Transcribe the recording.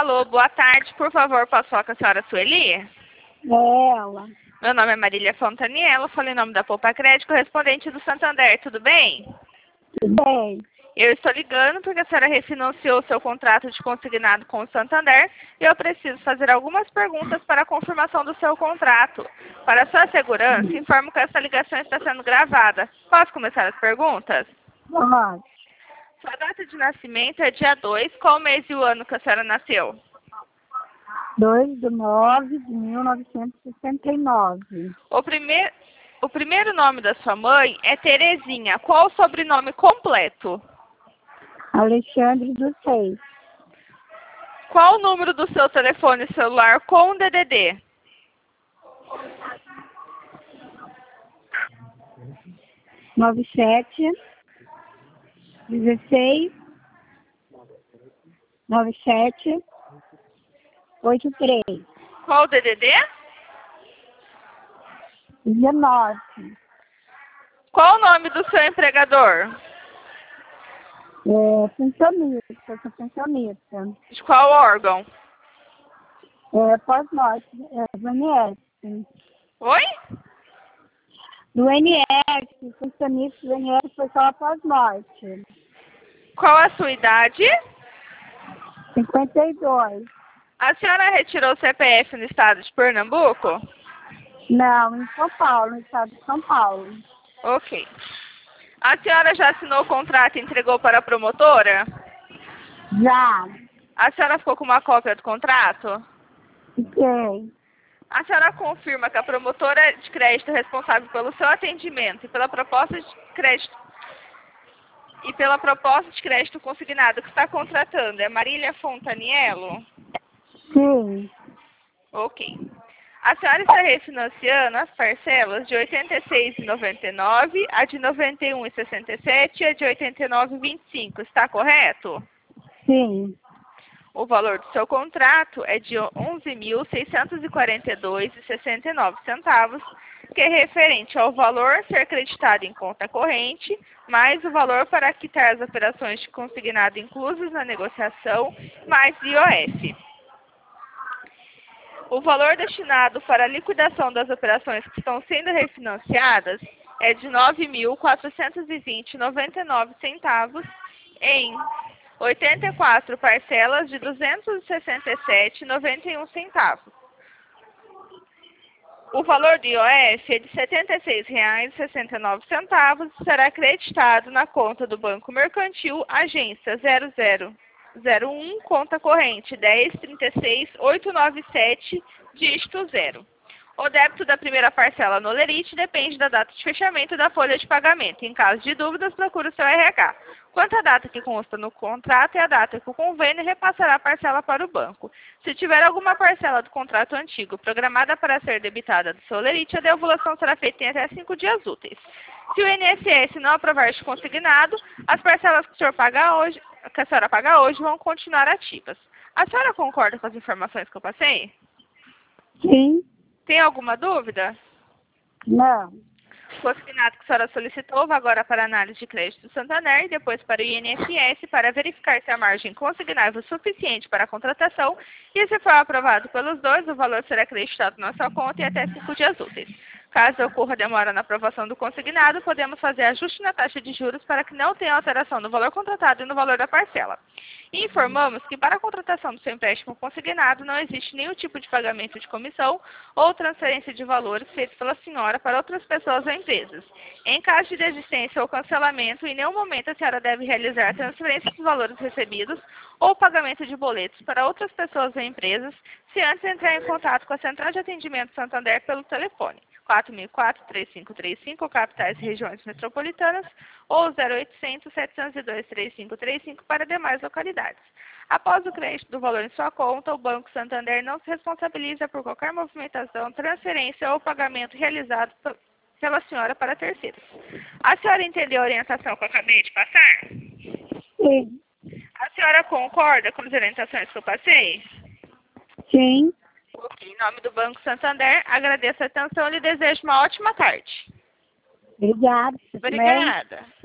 Alô, boa tarde. Por favor, posso falar com a senhora Sueli? É ela. Meu nome é Marília Fontaniello, falo em nome da Poupa Crédito, correspondente do Santander, tudo bem? Tudo bem. Eu estou ligando porque a senhora refinanciou seu contrato de consignado com o Santander e eu preciso fazer algumas perguntas para a confirmação do seu contrato. Para sua segurança, informo que essa ligação está sendo gravada. Posso começar as perguntas? Pode. Sua data de nascimento é dia 2, qual mês e o ano que a senhora nasceu? 2/9/1969. O primeiro nome da sua mãe é Terezinha. Qual o sobrenome completo? Alexandre dos Reis. Qual o número do seu telefone celular com DDD? 97 16 97 83 Qual o DDD? 19. Qual o nome do seu empregador? Pensionista, sou pensionista. De qual órgão? Pós-morte, do INS. Oi? Do INS, pensionista do INS foi só pós-morte. Qual a sua idade? 52. A senhora retirou o CPF no estado de Pernambuco? Não, em São Paulo, no estado de São Paulo. Ok. A senhora já assinou o contrato e entregou para a promotora? Já. A senhora ficou com uma cópia do contrato? Fiquei. A senhora confirma que a promotora de crédito responsável pelo seu atendimento e pela proposta de crédito consignado que está contratando é Marília Fontaniello? Sim. Ok. A senhora está refinanciando as parcelas de R$ 86,99, a de R$ 91,67 e a de R$ 89,25, está correto? Sim. O valor do seu contrato é de R$ 11.642,69, que é referente ao valor a ser creditado em conta corrente, mais o valor para quitar as operações de consignado inclusas na negociação, mais IOF. O valor destinado para a liquidação das operações que estão sendo refinanciadas é de R$ 9.420,99 em 84 parcelas de R$ 267,91. O valor do IOF é de R$ 76,69 e será acreditado na conta do Banco Mercantil, agência 0001, conta corrente 10.36.897, dígito 0. O débito da primeira parcela no Lerite depende da data de fechamento da folha de pagamento. Em caso de dúvidas, procure o seu RH. Quanto à data que consta no contrato, é a data que o convênio repassará a parcela para o banco. Se tiver alguma parcela do contrato antigo programada para ser debitada do seu Lerite, a devolução será feita em até 5 dias úteis. Se o INSS não aprovar este consignado, as parcelas que a senhora paga hoje vão continuar ativas. A senhora concorda com as informações que eu passei? Sim. Tem alguma dúvida? Não. O consignado que a senhora solicitou vai agora para a análise de crédito do Santander e depois para o INSS para verificar se a margem consignável é suficiente para a contratação e, se for aprovado pelos dois, o valor será acreditado na sua conta em até 5 dias úteis. Caso ocorra demora na aprovação do consignado, podemos fazer ajuste na taxa de juros para que não tenha alteração no valor contratado e no valor da parcela. E informamos que para a contratação do seu empréstimo consignado não existe nenhum tipo de pagamento de comissão ou transferência de valores feitos pela senhora para outras pessoas ou empresas. Em caso de desistência ou cancelamento, em nenhum momento a senhora deve realizar a transferência dos valores recebidos ou pagamento de boletos para outras pessoas ou empresas, se antes entrar em contato com a Central de Atendimento Santander pelo telefone 4004-3535, capitais e regiões metropolitanas, ou 0800-702-3535 para demais localidades. Após o crédito do valor em sua conta, o Banco Santander não se responsabiliza por qualquer movimentação, transferência ou pagamento realizado pela senhora para terceiros. A senhora entendeu a orientação que eu acabei de passar? Sim. A senhora concorda com as orientações que eu passei? Sim. Ok, em nome do Banco Santander, agradeço a atenção e lhe desejo uma ótima tarde. Obrigada. Obrigada.